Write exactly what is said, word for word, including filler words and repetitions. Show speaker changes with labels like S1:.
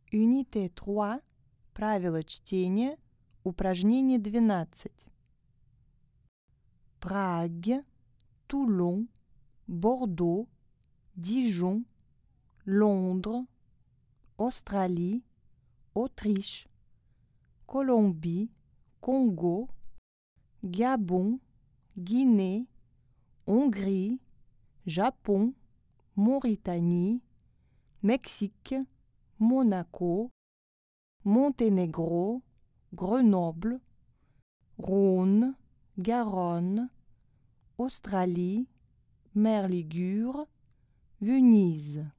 S1: Unité trois. Правила чтения. Упражнение двенадцать. Prague, Toulon, Bordeaux, Dijon, Londres, Australie, Autriche, Colombie, Congo, Gabon, Guinée, Hongrie, Japon, Mauritanie, Mexique, Monaco, Monténégro, Grenoble, Rhône, Garonne, Australie, Mer Ligure, Venise.